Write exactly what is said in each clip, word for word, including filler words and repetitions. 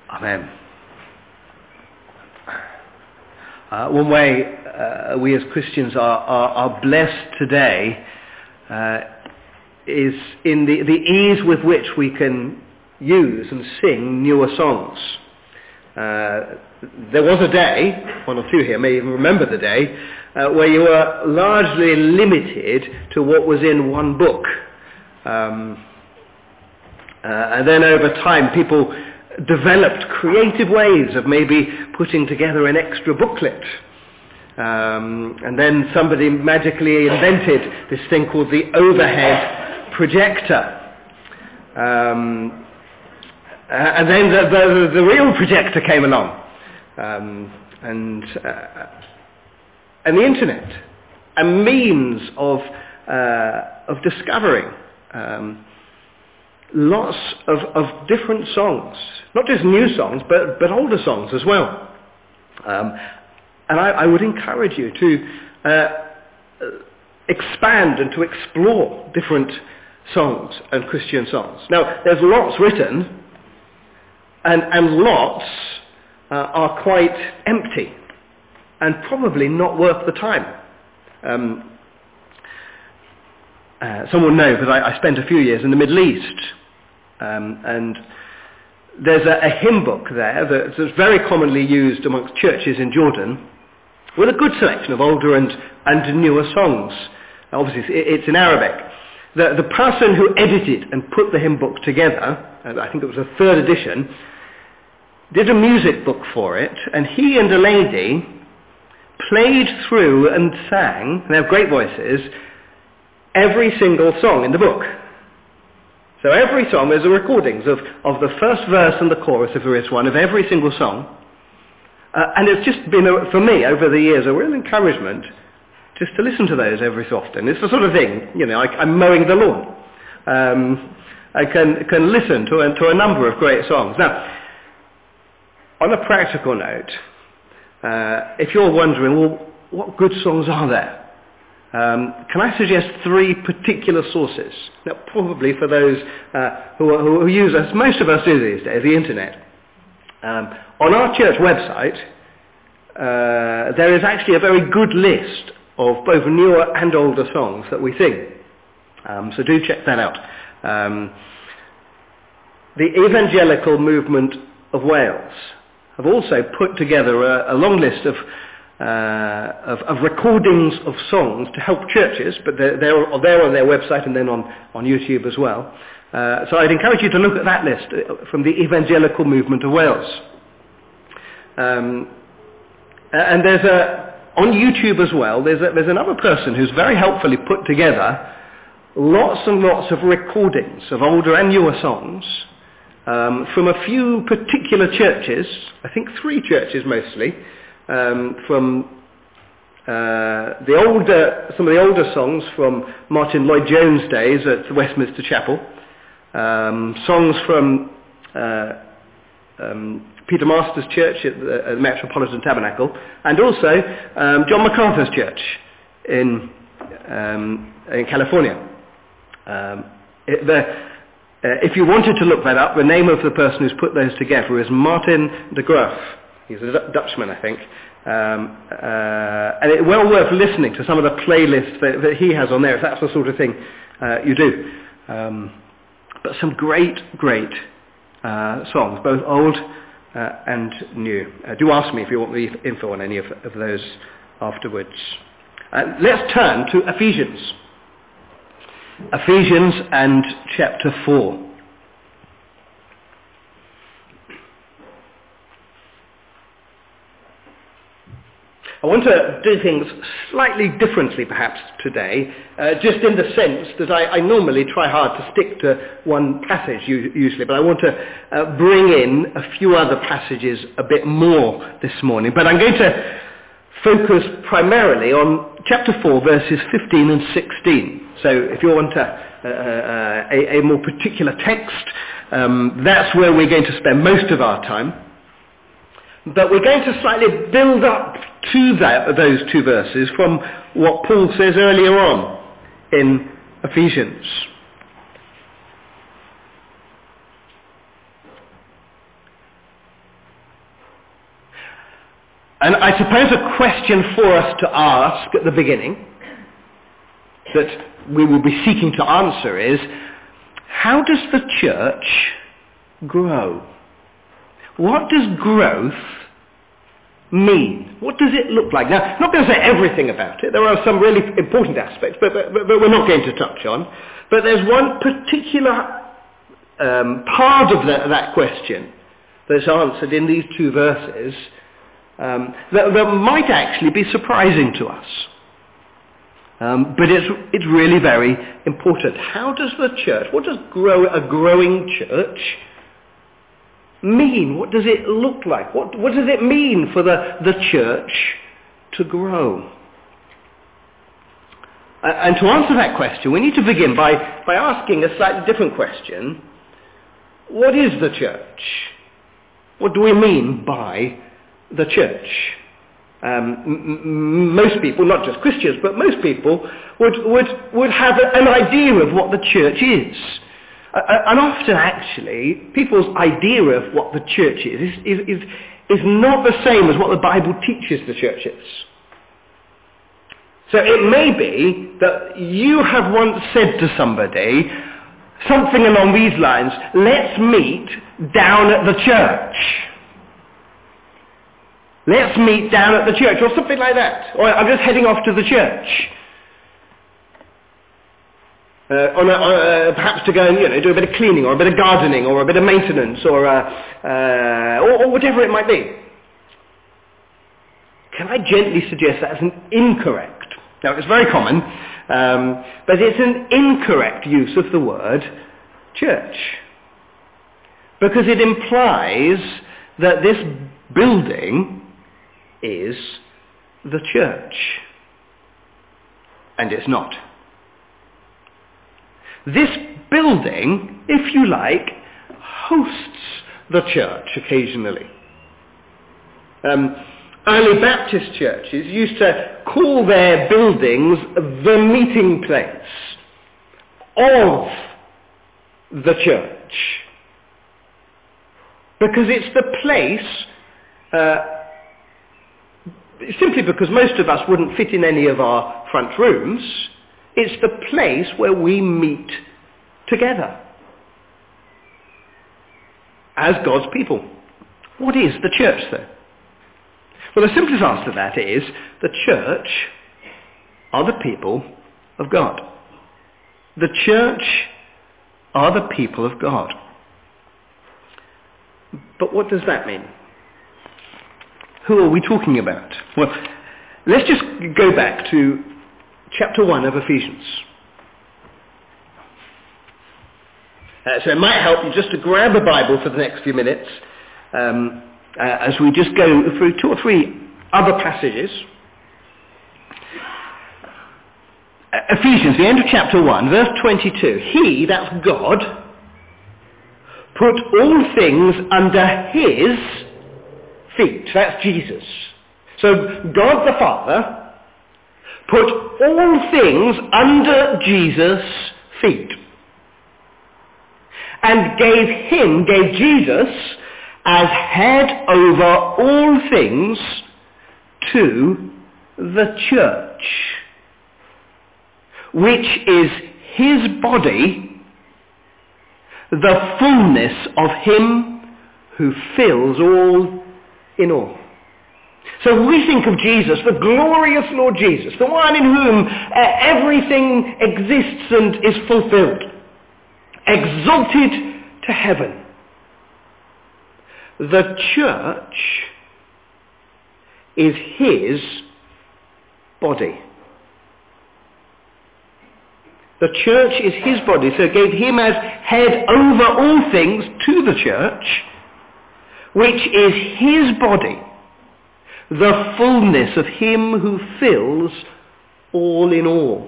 Amen. Uh, one way uh, we as Christians are, are, are blessed today uh, is in the, the ease with which we can use and sing newer songs. Uh, there was a day, one or two here may even remember the day, uh, where you were largely limited to what was in one book. Um, uh, and then over time people developed creative ways of maybe putting together an extra booklet. Um, and then somebody magically invented this thing called the overhead projector. Um, uh, and then the, the, the real projector came along. Um, and, uh, and the internet, a means of, uh, of discovering um, lots of, of different songs, not just new songs, but, but older songs as well. Um, and I, I would encourage you to uh, expand and to explore different songs and Christian songs. Now, there's lots written, and, and lots uh, are quite empty and probably not worth the time. Um, uh, some will know, but I, I spent a few years in the Middle East. Um, and there's a, a hymn book there that's, that's very commonly used amongst churches in Jordan with a good selection of older and, and newer songs. Obviously it's in Arabic. The, the person who edited and put the hymn book together, and I think it was a third edition, did a music book for it, and he and a lady played through and sang, and they have great voices, every single song in the book. So every song, there's a recordings of, of the first verse and the chorus, if there is one, of every single song. Uh, and it's just been, a, for me, over the years, a real encouragement just to listen to those every so often. It's the sort of thing, you know, I, I'm mowing the lawn. Um, I can, can listen to a, to a number of great songs. Now, on a practical note, uh, if you're wondering, well, what good songs are there? Um, can I suggest three particular sources? Now, probably for those uh, who, who, who use, as most of us do these days, the internet. Um, on our church website, uh, there is actually a very good list of both newer and older songs that we sing. Um, so do check that out. Um, the Evangelical Movement of Wales have also put together a, a long list of Uh, of, of recordings of songs to help churches, but they're, they're, they're on their website and then on, on YouTube as well. Uh, so I'd encourage you to look at that list from the Evangelical Movement of Wales. Um, and there's a, on YouTube as well, there's, a, there's another person who's very helpfully put together lots and lots of recordings of older and newer songs um, from a few particular churches, I think three churches mostly, Um, from uh, the older, some of the older songs from Martin Lloyd-Jones' days at the Westminster Chapel, um, songs from uh, um, Peter Master's church at the, at the Metropolitan Tabernacle, and also um, John MacArthur's church in um, in California. Um, it, the, uh, if you wanted to look that up, the name of the person who's put those together is Martin de Graaf. He's a D- Dutchman, I think. Um, uh, and it's well worth listening to some of the playlists that, that he has on there, if that's the sort of thing uh, you do. Um, but some great, great uh, songs, both old uh, and new. Uh, do ask me if you want the info on any of, of those afterwards. Uh, let's turn to Ephesians. Ephesians and chapter four. I want to do things slightly differently perhaps today, uh, just in the sense that I, I normally try hard to stick to one passage usually, but I want to uh, bring in a few other passages a bit more this morning. But I'm going to focus primarily on chapter four, verses fifteen and sixteen. So if you want a, uh, a, a more particular text, um, that's where we're going to spend most of our time. But we're going to slightly build up to that, those two verses from what Paul says earlier on in Ephesians. And I suppose a question for us to ask at the beginning that we will be seeking to answer is, how does the church grow? What does growth mean? What does it look like? Now, I'm not going to say everything about it. There are some really important aspects, but, but, but we're not going to touch on. But there's one particular um, part of that, that question that's answered in these two verses um, that, that might actually be surprising to us. Um, but it's, it's really very important. How does the church, what does grow, a growing church mean? What does it look like? What, what does it mean for the, the church to grow? Uh, and to answer that question, we need to begin by, by asking a slightly different question. What is the church? What do we mean by the church? Um, m- m- most people, not just Christians, but most people would, would, would have an idea of what the church is. Uh, and often, actually, people's idea of what the church is is, is is not the same as what the Bible teaches the church is. So it may be that you have once said to somebody something along these lines, let's meet down at the church. Let's meet down at the church, or something like that. Or I'm just heading off to the church. Uh, on a, on a, perhaps to go and you know, do a bit of cleaning, or a bit of gardening, or a bit of maintenance, or, uh, uh, or, or whatever it might be. Can I gently suggest that's an incorrect, now it's very common, um, but it's an incorrect use of the word church. Because it implies that this building is the church. And it's not. This building, if you like, hosts the church occasionally. Um, early Baptist churches used to call their buildings the meeting place of the church. Because it's the place, uh, simply because most of us wouldn't fit in any of our front rooms, it's the place where we meet together as God's people. What is the church, though? Well, the simplest answer to that is the church are the people of God. The church are the people of God. But what does that mean? Who are we talking about? Well, let's just go back to chapter one of Ephesians. Uh, so it might help you just to grab a Bible for the next few minutes um, uh, as we just go through two or three other passages. Uh, Ephesians, the end of chapter one, verse twenty-two. He, that's God, put all things under his feet. That's Jesus. So God the Father put all things under Jesus' feet and gave him, gave Jesus as head over all things to the church, which is his body, the fullness of him who fills all in all. So we think of Jesus, the glorious Lord Jesus, the one in whom uh, everything exists and is fulfilled, exalted to heaven. The church is his body. The church is his body, so it gave him as head over all things to the church, which is his body, the fullness of him who fills all in all.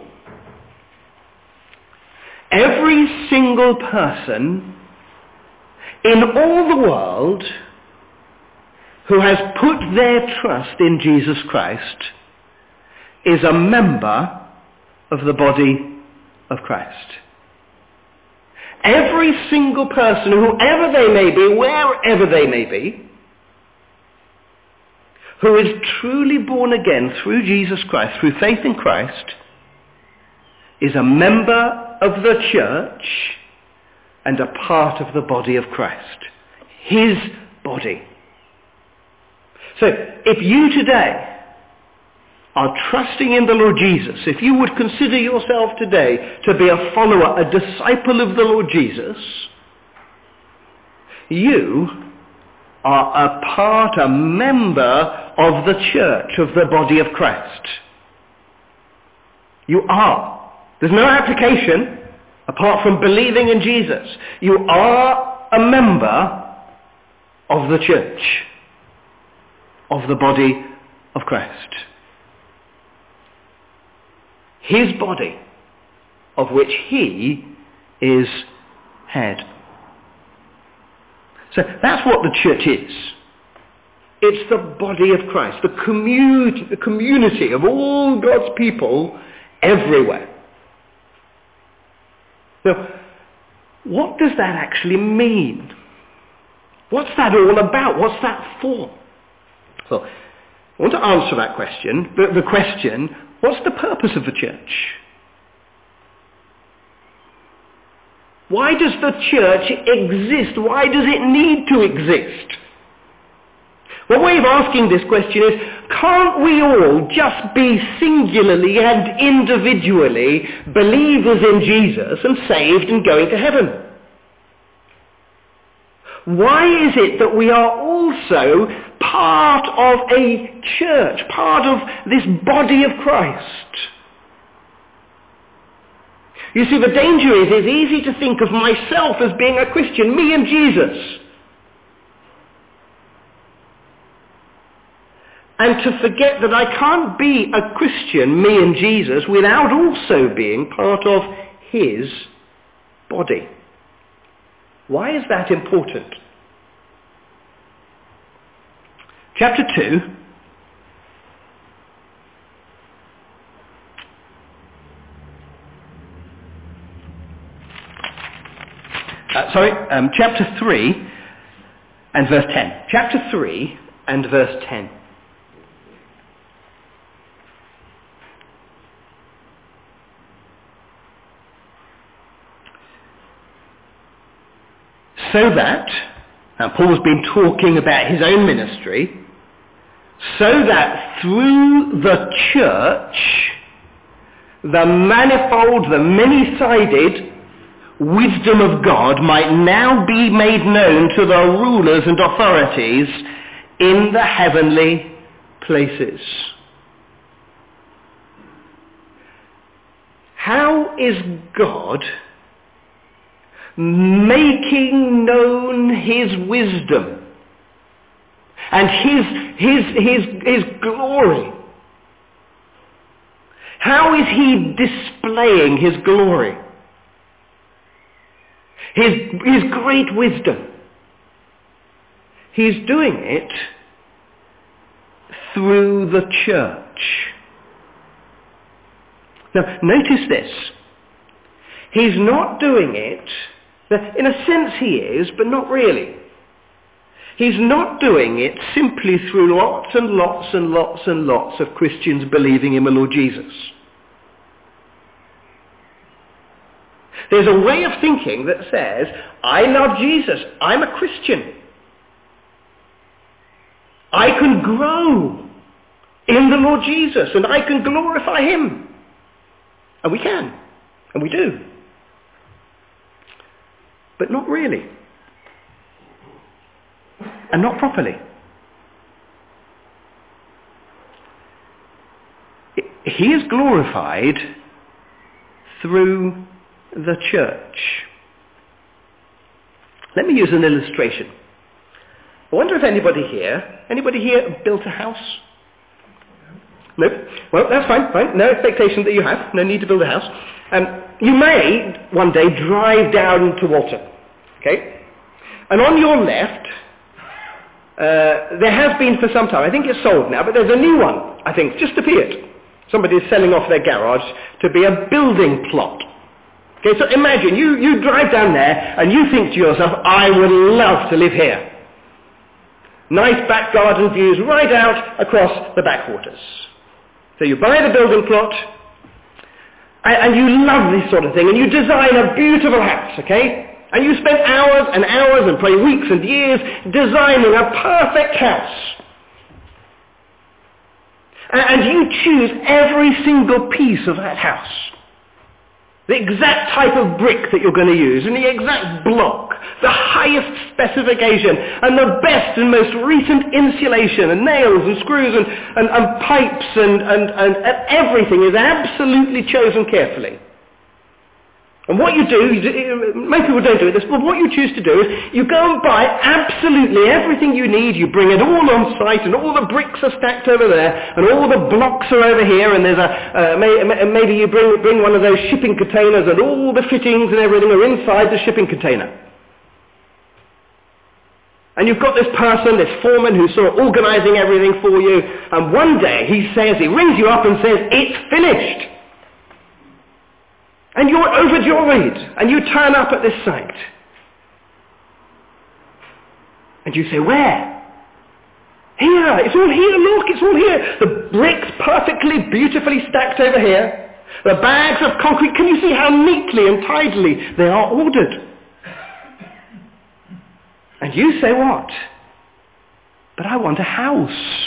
Every single person in all the world who has put their trust in Jesus Christ is a member of the body of Christ. Every single person, whoever they may be, wherever they may be, who is truly born again through Jesus Christ, through faith in Christ, is a member of the church and a part of the body of Christ. His body. So, if you today are trusting in the Lord Jesus, if you would consider yourself today to be a follower, a disciple of the Lord Jesus, you are a part, a member of the church, of the body of Christ. You are. There's no application apart from believing in Jesus. You are a member of the church, of the body of Christ. His body, of which he is head. So that's what the church is. It's the body of Christ, the community, the community of all God's people everywhere. Now, what does that actually mean? What's that all about? What's that for? Well, I want to answer that question, the, the question, what's the purpose of the church? Why does the church exist? Why does it need to exist? One way of asking this question is, can't we all just be singularly and individually believers in Jesus and saved and going to heaven? Why is it that we are also part of a church, part of this body of Christ? You see, the danger is it's easy to think of myself as being a Christian, me and Jesus. And to forget that I can't be a Christian, me and Jesus, without also being part of his body. Why is that important? Chapter two. Uh, sorry, um, chapter three and verse ten. Chapter three and verse ten. So that, now Paul's been talking about his own ministry, so that through the church, the manifold, the many-sided wisdom of God might now be made known to the rulers and authorities in the heavenly places. How is God making known his wisdom and his, his, his, his glory? How is he displaying his glory? His, his great wisdom. He's doing it through the church. Now, notice this. He's not doing it, in a sense he is, but not really. He's not doing it simply through lots and lots and lots and lots of Christians believing in the Lord Jesus. There's a way of thinking that says, I love Jesus, I'm a Christian. I can grow in the Lord Jesus and I can glorify him. And we can, and we do. But not really. And not properly. He is glorified through the church. Let me use an illustration. I wonder if anybody here, anybody here built a house? No? Well, that's fine, fine. No expectation that you have. No need to build a house. Um, you may one day drive down to Walton. Okay? And on your left, uh, there has been for some time, I think it's sold now, but there's a new one, I think, just appeared. Somebody is selling off their garage to be a building plot. Okay, so imagine, you, you drive down there and you think to yourself, I would love to live here. Nice back garden views right out across the backwaters. So you buy the building plot, and, and you love this sort of thing, and you design a beautiful house, okay? And you spend hours and hours and probably weeks and years designing a perfect house. And you choose every single piece of that house. The exact type of brick that you're going to use, and the exact block, the highest specification, and the best and most recent insulation, and nails and screws and, and, and pipes, and, and, and, and everything is absolutely chosen carefully. And what you do, you do, most people don't do this, but what you choose to do is you go and buy absolutely everything you need, you bring it all on site, and all the bricks are stacked over there, and all the blocks are over here, and there's a, uh, may, maybe you bring, bring one of those shipping containers, and all the fittings and everything are inside the shipping container. And you've got this person, this foreman, who's sort of organising everything for you, and one day he says, he rings you up and says, it's finished! And you're overjoyed, and you turn up at this site. And you say, where? Here, it's all here, look, it's all here. The bricks perfectly, beautifully stacked over here. The bags of concrete, can you see how neatly and tidily they are ordered? And you say what? But I want a house.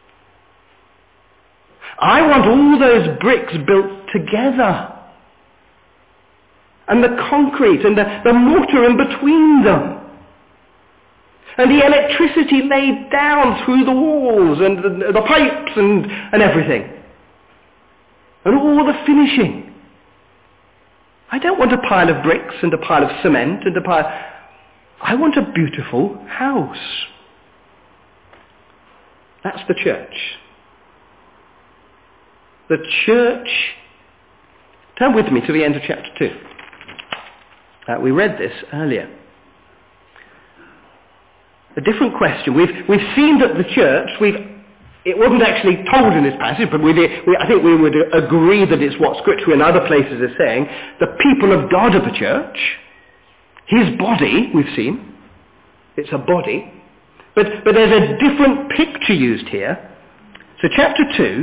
I want all those bricks built together. And the concrete and the, the mortar in between them. And the electricity laid down through the walls and the, the pipes and, and everything. And all the finishing. I don't want a pile of bricks and a pile of cement and a pile... I want a beautiful house. That's the church. The church... Turn with me to the end of chapter two. Uh, we read this earlier. A different question. We've, we've seen that the church, we've, it wasn't actually told in this passage, but we, we, I think we would agree that it's what Scripture in other places is saying. The people of God are the church. His body, we've seen. It's a body. But, but there's a different picture used here. So chapter two,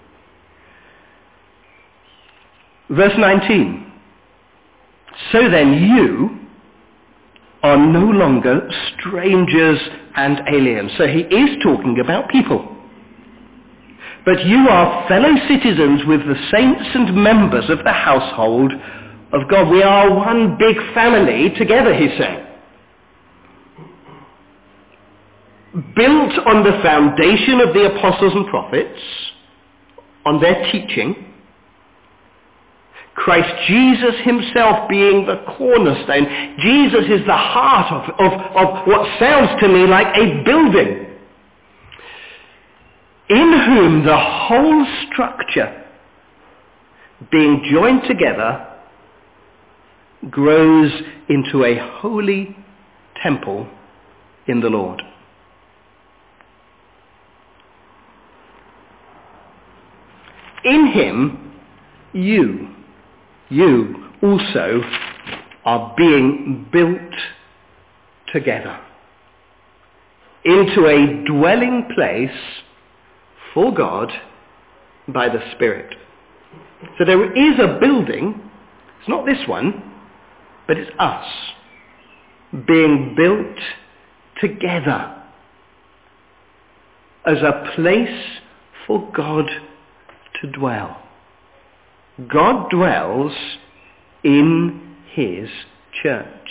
verse nineteen. So then you are no longer strangers and aliens. So he is talking about people. But you are fellow citizens with the saints and members of the household of God. We are one big family together, he's saying. Built on the foundation of the apostles and prophets, on their teaching, Christ Jesus himself being the cornerstone. Jesus is the heart of, of, of what sounds to me like a building, in whom the whole structure, being joined together, grows into a holy temple in the Lord. In him, you You also are being built together into a dwelling place for God by the Spirit. So there is a building, it's not this one, but it's us, being built together as a place for God to dwell. God dwells in his church.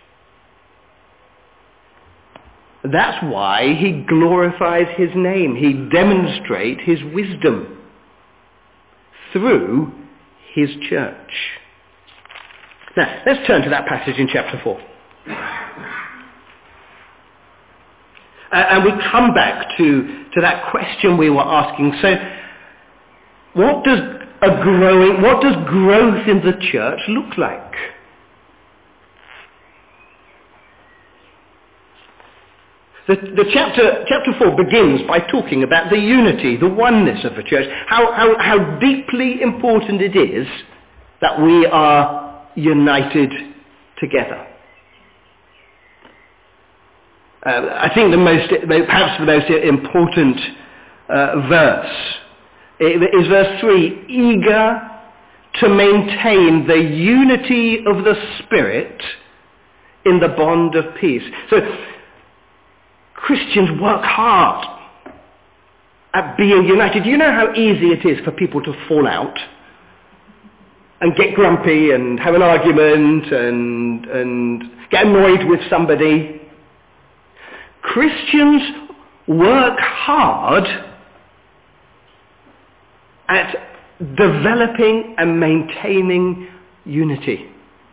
That's why he glorifies his name. He demonstrates his wisdom through his church. Now, let's turn to that passage in chapter four. Uh, and we come back to, to that question we were asking. So, what does a growing, what does growth in the church look like? The, the chapter, chapter four begins by talking about the unity, the oneness of the church, how, how, how deeply important it is that we are united together. Uh, I think the most, perhaps the most important uh, verse is verse three, eager to maintain the unity of the Spirit in the bond of peace. So Christians work hard at being united. Do you know how easy it is for people to fall out and get grumpy and have an argument and, and get annoyed with somebody? Christians work hard at developing and maintaining unity.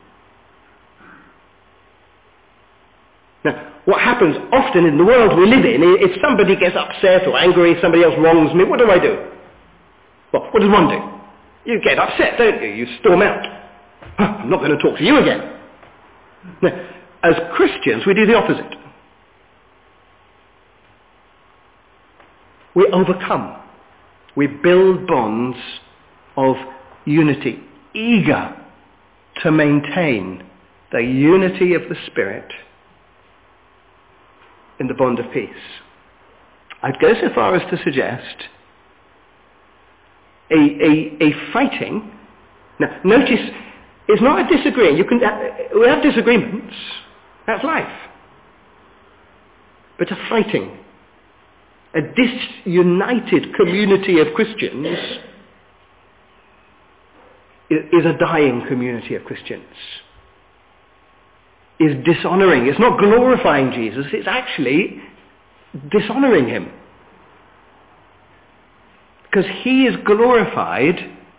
Now, what happens often in the world we live in, if somebody gets upset or angry, somebody else wrongs me, what do I do? Well, what does one do? You get upset, don't you? You storm out. Oh, I'm not going to talk to you again. Now, as Christians, we do the opposite. We overcome. We build bonds of unity, eager to maintain the unity of the Spirit in the bond of peace. I'd go so far as to suggest a, a, a fighting. Now, notice, it's not a disagreeing. You can, we have disagreements. That's life. But a fighting, a disunited community of Christians is a dying community of Christians. Is dishonoring. It's not glorifying Jesus, it's actually dishonoring him. Because he is glorified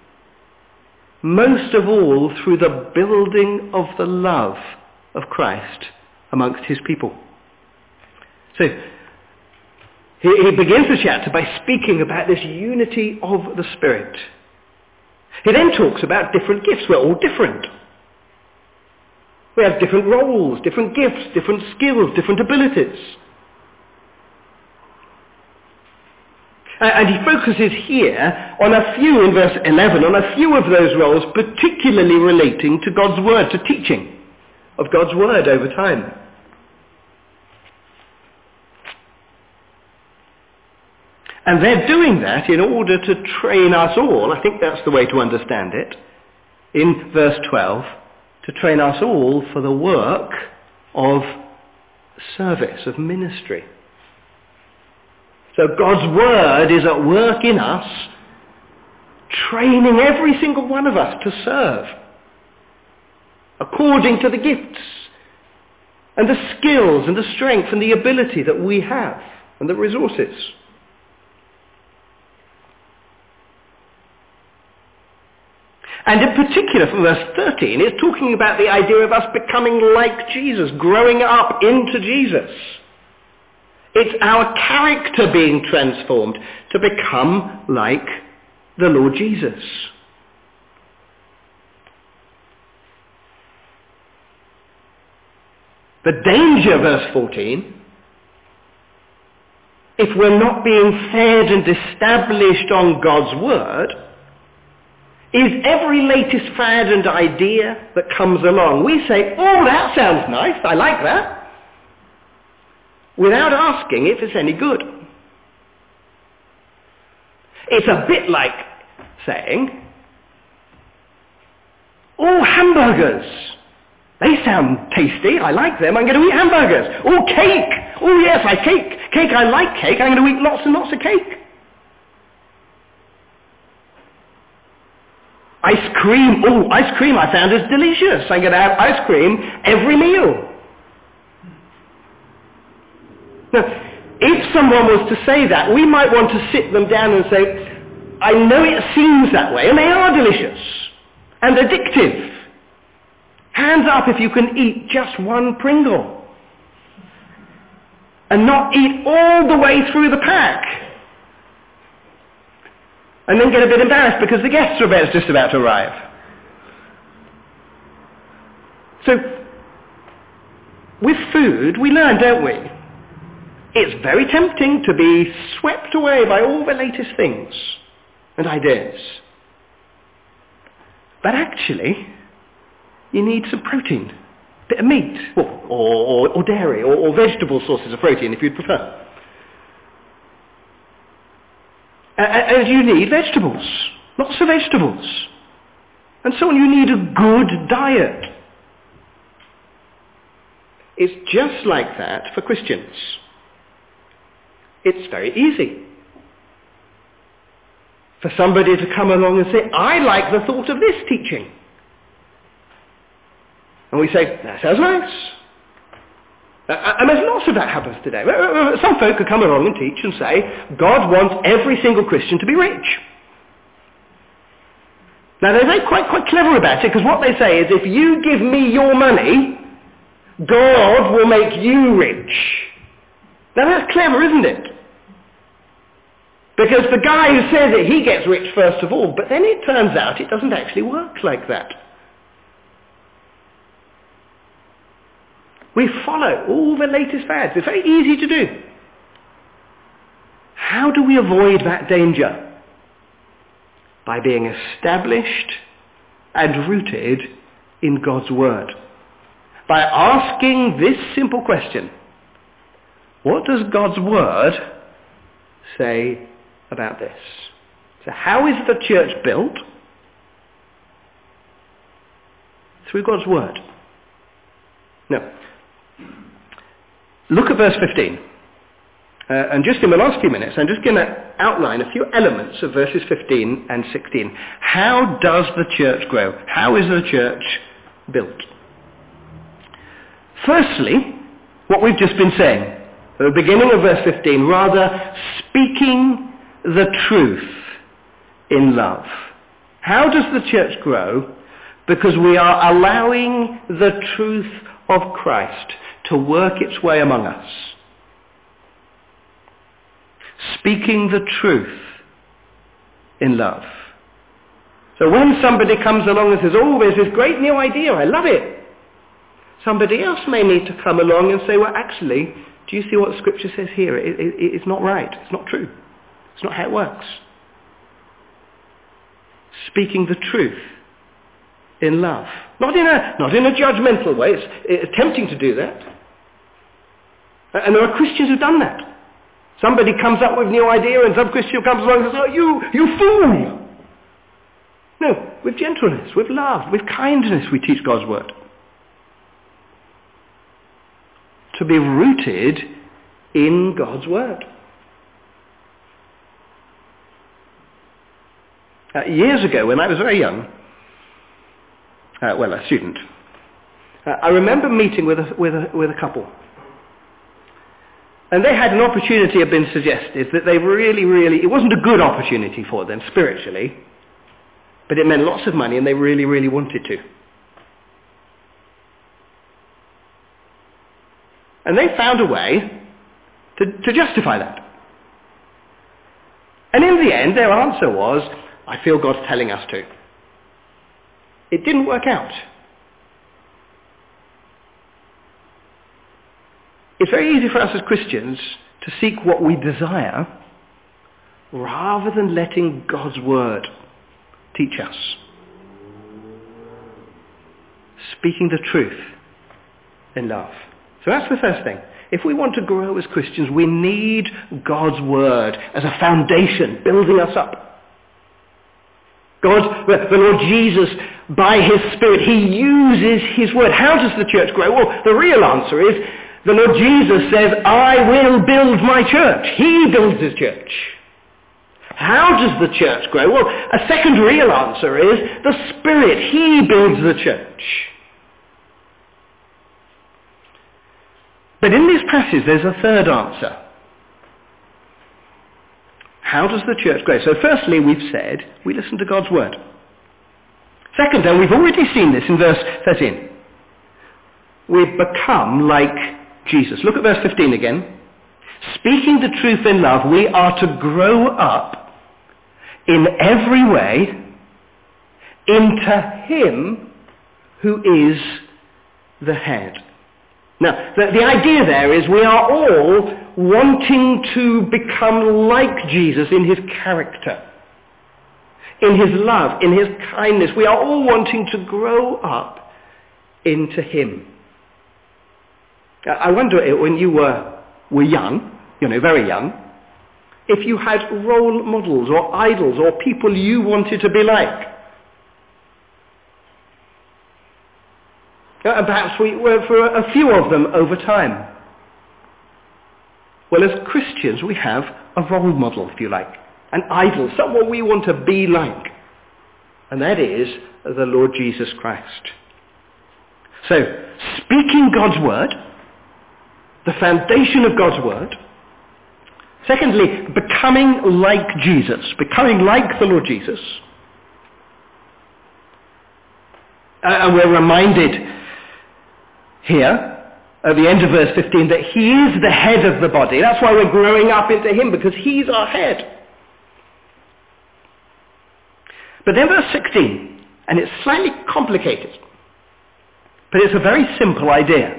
most of all through the building of the love of Christ amongst his people. So, he, he begins the chapter by speaking about this unity of the Spirit. He then talks about different gifts. We're all different. We have different roles, different gifts, different skills, different abilities. And he focuses here on a few, in verse eleven, on a few of those roles, particularly relating to God's Word, to teaching of God's Word over time. And they're doing that in order to train us all, I think that's the way to understand it, in verse twelve, to train us all for the work of service, of ministry. So God's Word is at work in us, training every single one of us to serve according to the gifts and the skills and the strength and the ability that we have and the resources. And in particular, from verse thirteen, it's talking about the idea of us becoming like Jesus, growing up into Jesus. It's our character being transformed to become like the Lord Jesus. The danger, verse fourteen, if we're not being fed and established on God's Word, is every latest fad and idea that comes along. We say, oh, that sounds nice, I like that, without asking if it's any good. It's a bit like saying, oh, hamburgers, they sound tasty, I like them, I'm going to eat hamburgers. Oh, cake, oh yes, I cake, cake, I like cake, I'm going to eat lots and lots of cake. Ice cream, oh, ice cream I found is delicious. I'm going to have ice cream every meal. Now, if someone was to say that, we might want to sit them down and say, I know it seems that way, and they are delicious and addictive. Hands up if you can eat just one Pringle and not eat all the way through the pack. And then get a bit embarrassed because the guests are about, just about to arrive. So, with food, we learn, don't we? It's very tempting to be swept away by all the latest things and ideas. But actually, you need some protein. bit of meat, or, or, or dairy, or, or vegetable sources of protein if you'd prefer. And you need vegetables, lots of vegetables. And so on, you need a good diet. It's just like that for Christians. It's very easy for somebody to come along and say, I like the thought of this teaching. And we say, that sounds nice. And there's lots of that happens today. Some folk could come along and teach and say, God wants every single Christian to be rich. Now they're very quite, quite clever about it, because what they say is, if you give me your money, God will make you rich. Now that's clever, isn't it? Because the guy who says it, he gets rich first of all, but then it turns out it doesn't actually work like that. We follow all the latest fads. It's very easy to do. How do we avoid that danger? By being established and rooted in God's Word. By asking this simple question: what does God's Word say about this? So how is the church built? Through God's Word. Now, look at verse fifteen. Uh, and just in the last few minutes, I'm just going to outline a few elements of verses fifteen and sixteen. How does the church grow? How is the church built? Firstly, what we've just been saying, at the beginning of verse fifteen, rather speaking the truth in love. How does the church grow? Because we are allowing the truth of Christ to work its way among us. Speaking the truth in love. So when somebody comes along and says, oh, there's this great new idea, I love it. Somebody else may need to come along and say, well, actually, do you see what the Scripture says here? It, it, it's not right. It's not true. It's not how it works. Speaking the truth in love. Not in a, not in a judgmental way. It's, it's tempting to do that. And there are Christians who've done that. Somebody comes up with a new idea and some Christian comes along and says, oh, you, you fool! No, with gentleness, with love, with kindness we teach God's Word. To be rooted in God's Word. Uh, years ago, when I was very young, uh, well, a student, uh, I remember meeting with a, with a, with a couple. And they had an opportunity had been suggested that they really, really, it wasn't a good opportunity for them spiritually, but it meant lots of money and they really, really wanted to. And they found a way to, to justify that. And in the end, their answer was, I feel God's telling us to. It didn't work out. It's very easy for us as Christians to seek what we desire rather than letting God's Word teach us. Speaking the truth in love. So that's the first thing. If we want to grow as Christians, we need God's Word as a foundation building us up. God, the Lord Jesus, by His Spirit, He uses His Word. How does the church grow? Well, the real answer is, the Lord Jesus says, I will build my church. He builds His church. How does the church grow? Well, a second real answer is the Spirit. He builds the church. But in this passage, there's a third answer. How does the church grow? So firstly, we've said, we listen to God's Word. Second, and we've already seen this in verse thirteen, we've become like Jesus. Look at verse fifteen again. Speaking the truth in love, we are to grow up in every way into Him who is the head. Now, the, the idea there is we are all wanting to become like Jesus in His character, in His love, in His kindness. We are all wanting to grow up into Him. I wonder uh, when you were, were young, you know, very young, if you had role models or idols or people you wanted to be like. Uh, and perhaps we were for a few of them over time. Well, as Christians, we have a role model, if you like, an idol, someone we want to be like. And that is the Lord Jesus Christ. So, speaking God's word, the foundation of God's word. Secondly, becoming like Jesus, becoming like the Lord Jesus. Uh, and we're reminded here, at the end of verse fifteen, that he is the head of the body. That's why we're growing up into him, because he's our head. But then verse sixteen, and it's slightly complicated, but it's a very simple idea.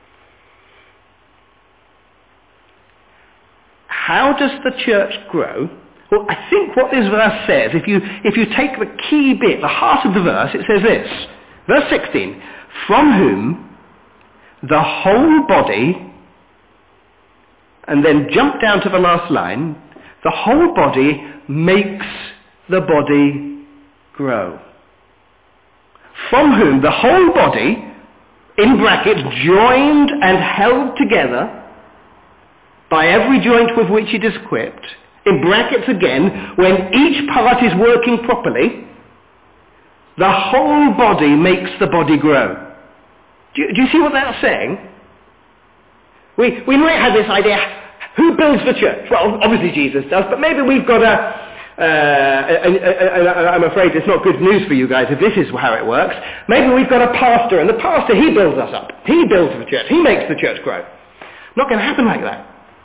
How does the church grow? Well, I think what this verse says, if you, if you take the key bit, the heart of the verse, it says this. Verse sixteen, from whom the whole body, and then jump down to the last line, the whole body makes the body grow. From whom the whole body, in brackets, joined and held together by every joint with which it is equipped, in brackets again, when each part is working properly, the whole body makes the body grow. Do you, do you see what that's saying? We, we might have this idea, who builds the church? Well, obviously Jesus does, but maybe we've got a, uh, and, and, and I'm afraid it's not good news for you guys if this is how it works. Maybe we've got a pastor, and the pastor, he builds us up. He builds the church. He makes the church grow. Not going to happen like that.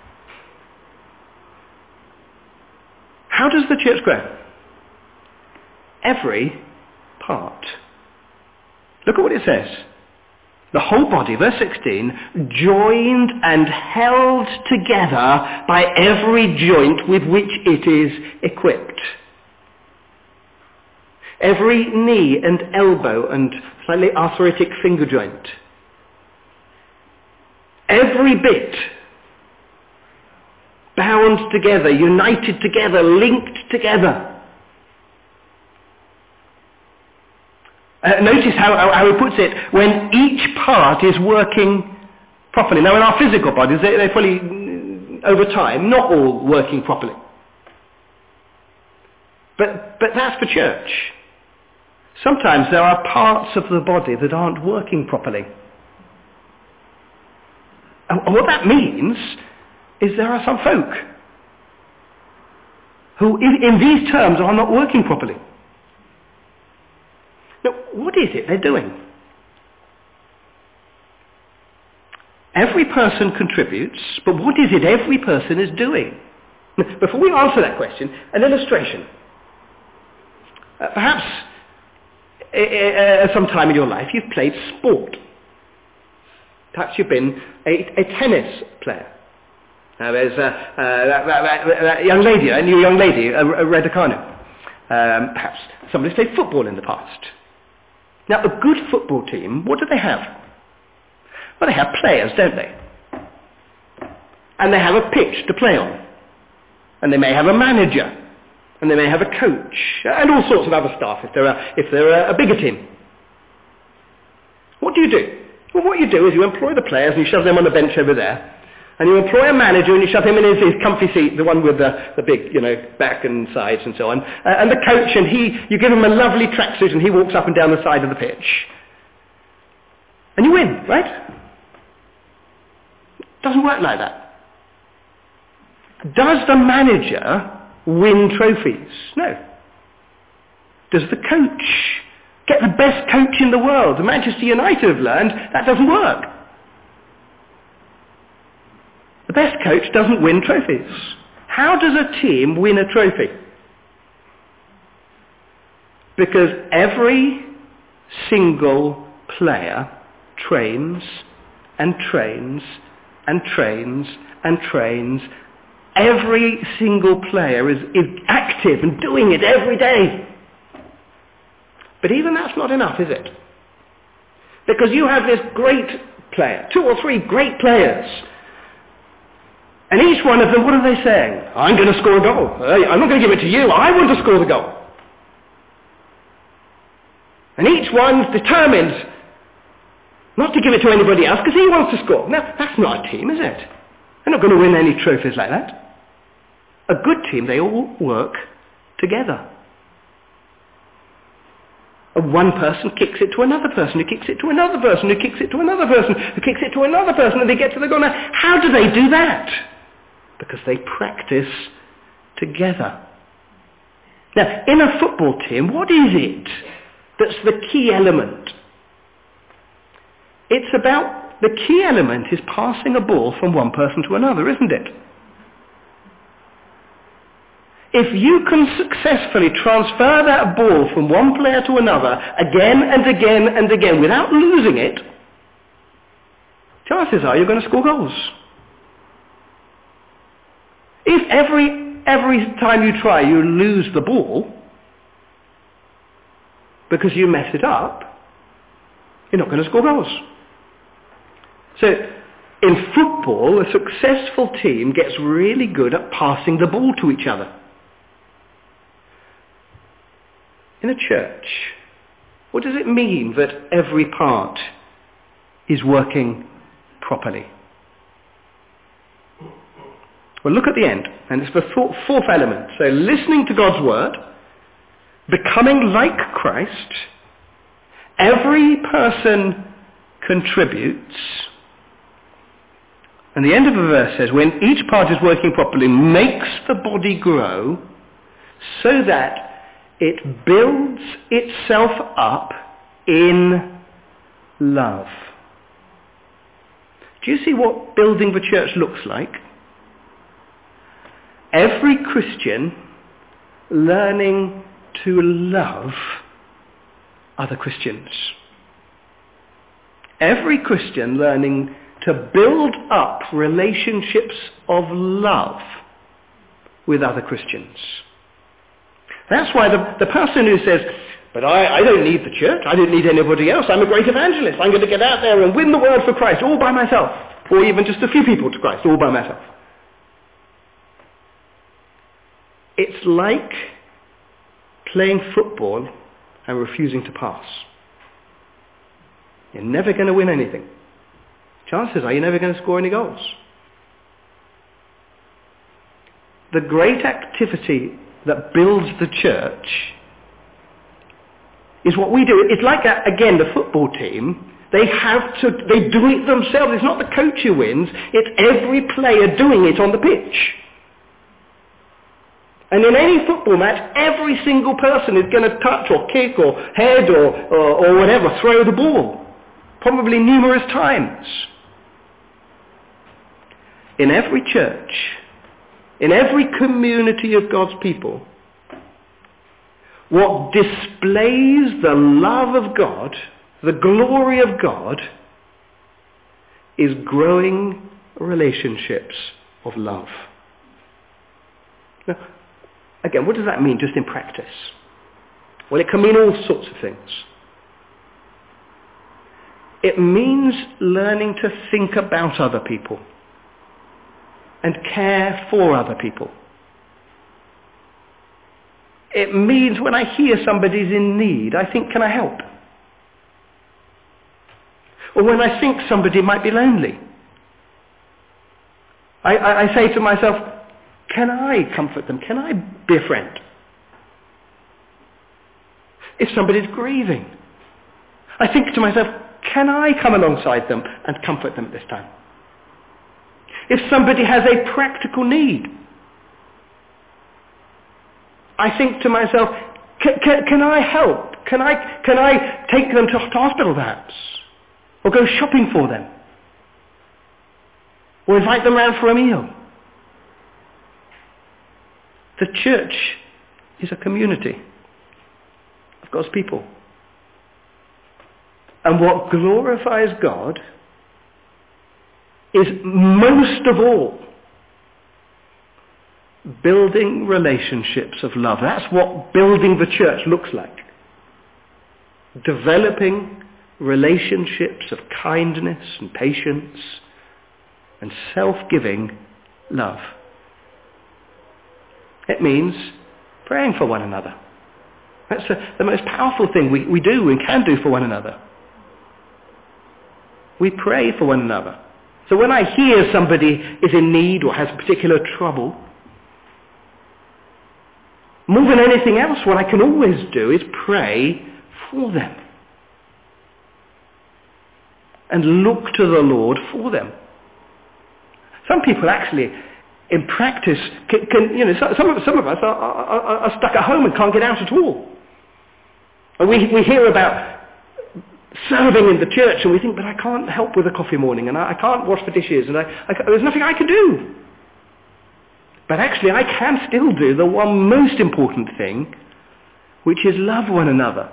How does the church grow? Every part. Look at what it says. The whole body, verse sixteen, joined and held together by every joint with which it is equipped. Every knee and elbow and slightly arthritic finger joint. Every bit bound together, united together, linked together. Uh, notice how, how, how he puts it, when each part is working properly. Now in our physical bodies, they, they're fully, over time, not all working properly. But, but that's the church. Sometimes there are parts of the body that aren't working properly. And what that means is there are some folk who in, in these terms are not working properly. Now, what is it they're doing? Every person contributes, but what is it every person is doing? Before we answer that question, an illustration. Uh, perhaps uh, uh, some time in your life you've played sport. Perhaps you've been a, a tennis player. Now there's uh, uh, that, that, that, that young lady, a new young lady, uh, Raducanu. Um, perhaps somebody's played football in the past. Now, a good football team, what do they have? Well, they have players, don't they? And they have a pitch to play on. And they may have a manager. And they may have a coach. And all sorts of other staff if they're a, if they're a, a bigger team. What do you do? Well, what you do is you employ the players and you shove them on the bench over there. And you employ a manager and you shove him in his, his comfy seat, the one with the, the big, you know, back and sides and so on. Uh, and the coach, and he, you give him a lovely tracksuit and he walks up and down the side of the pitch. And you win, right? It doesn't work like that. Does the manager win trophies? No. Does the coach get the best coach in the world? The Manchester United have learned that doesn't work. The best coach doesn't win trophies. How does a team win a trophy? Because every single player trains and trains and trains and trains. Every single player is, is active and doing it every day. But even that's not enough, is it? Because you have this great player, two or three great players. And each one of them, what are they saying? I'm going to score a goal. I'm not going to give it to you. I want to score the goal. And each one's determined not to give it to anybody else because he wants to score. Now, that's not a team, is it? They're not going to win any trophies like that. A good team, they all work together. And one person kicks it to another person, who kicks it to another person, who kicks it to another person, who kicks it to another person, and they get to the goal. Now, how do they do that? Because they practice together. Now, in a football team, what is it that's the key element? It's about, the key element is passing a ball from one person to another, isn't it? If you can successfully transfer that ball from one player to another again and again and again without losing it, chances are you're going to score goals. If every, every time you try you lose the ball because you mess it up, you're not going to score goals. So in football, a successful team gets really good at passing the ball to each other. In a church, what does it mean that every part is working properly? Well, look at the end, and it's the fourth element. So listening to God's word, becoming like Christ, every person contributes, and the end of the verse says, when each part is working properly, makes the body grow so that it builds itself up in love. Do you see what building the church looks like? Every Christian learning to love other Christians. Every Christian learning to build up relationships of love with other Christians. That's why the, the person who says, but I, I don't need the church, I don't need anybody else, I'm a great evangelist, I'm going to get out there and win the world for Christ all by myself, or even just a few people to Christ all by myself. It's like playing football and refusing to pass. You're never going to win anything. Chances are you're never going to score any goals. The great activity that builds the church is what we do. It's like, a, again, the football team. They have to, they do it themselves. It's not the coach who wins. It's every player doing it on the pitch. And in any football match, every single person is going to touch or kick or head or, or, or whatever, throw the ball. Probably numerous times. In every church, in every community of God's people, what displays the love of God, the glory of God, is growing relationships of love. Now, again, what does that mean just in practice? Well, it can mean all sorts of things. It means learning to think about other people and care for other people. It means when I hear somebody's in need, I think, can I help? Or when I think somebody might be lonely, I, I, I say to myself, can I comfort them? Can I be a friend? If somebody's grieving, I think to myself, can I come alongside them and comfort them at this time? If somebody has a practical need, I think to myself, can, can, can I help? Can I, can I take them to, to hospital perhaps? Or go shopping for them? Or invite them round for a meal? The church is a community of God's people. And what glorifies God is most of all building relationships of love. That's what building the church looks like. Developing relationships of kindness and patience and self-giving love. It means praying for one another. That's the, the most powerful thing we, we do and can do for one another. We pray for one another. So when I hear somebody is in need or has particular trouble, more than anything else, what I can always do is pray for them. And look to the Lord for them. Some people actually, in practice, can, can you know, some of, some of us are, are, are stuck at home and can't get out at all. And we, we hear about serving in the church and we think, but I can't help with a coffee morning and I, I can't wash the dishes and I, I, there's nothing I can do. But actually I can still do the one most important thing, which is love one another.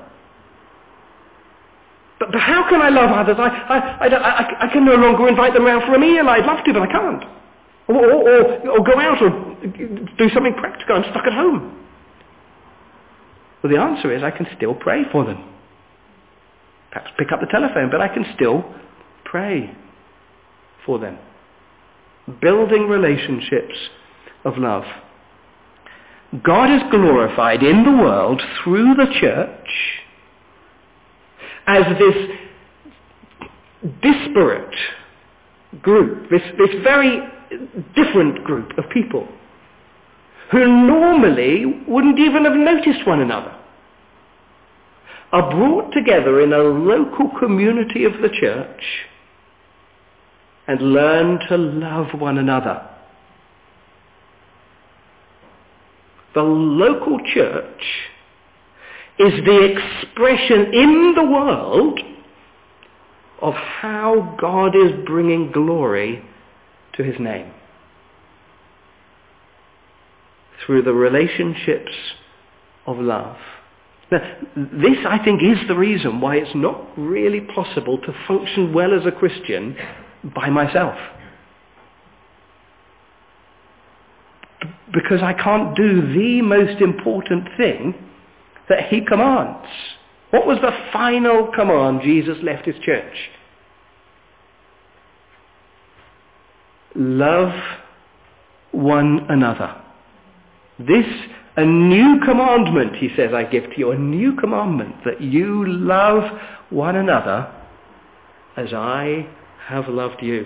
But, but how can I love others? I, I, I, I, I can no longer invite them round for a meal. I'd love to, but I can't. Or, or, or, or go out or do something practical. I'm stuck at home. Well, the answer is I can still pray for them. Perhaps pick up the telephone, but I can still pray for them. Building relationships of love. God is glorified in the world through the church as this disparate group, this, this very different group of people who normally wouldn't even have noticed one another, are brought together in a local community of the church and learn to love one another. The local church is the expression in the world of how God is bringing glory to his name. Through the relationships of love. Now, this, I think, is the reason why it's not really possible to function well as a Christian by myself. Because I can't do the most important thing that he commands. What was the final command Jesus left his church? Love one another. This, a new commandment, he says, I give to you, a new commandment, that you love one another as I have loved you.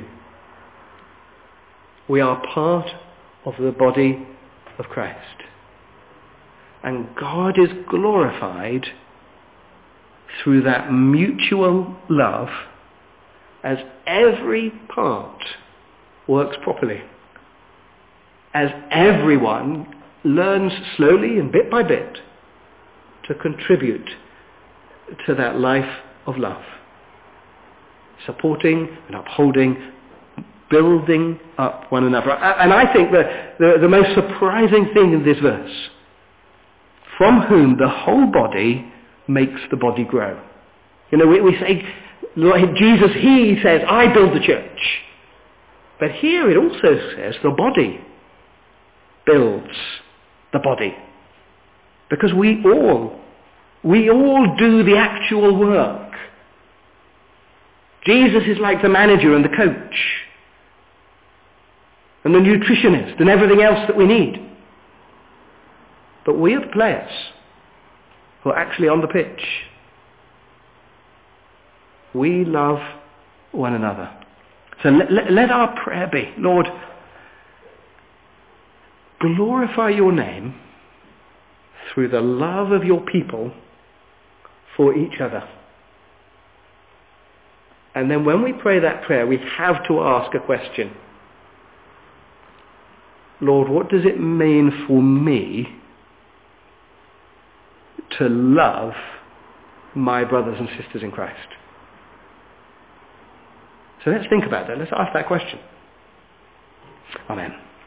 We are part of the body of Christ. And God is glorified through that mutual love as every part works properly. As everyone learns slowly and bit by bit to contribute to that life of love. Supporting and upholding, building up one another. And I think that the, the most surprising thing in this verse, from whom the whole body makes the body grow. You know, we, we say, Lord, Jesus, he says, I build the church. But here it also says the body builds the body. Because we all, we all do the actual work. Jesus is like the manager and the coach and the nutritionist and everything else that we need. But we are the players who are actually on the pitch. We love one another. So let, let, let our prayer be, Lord, glorify your name through the love of your people for each other. And then when we pray that prayer, we have to ask a question. Lord, what does it mean for me to love my brothers and sisters in Christ? So let's think about that. Let's ask that question. Amen.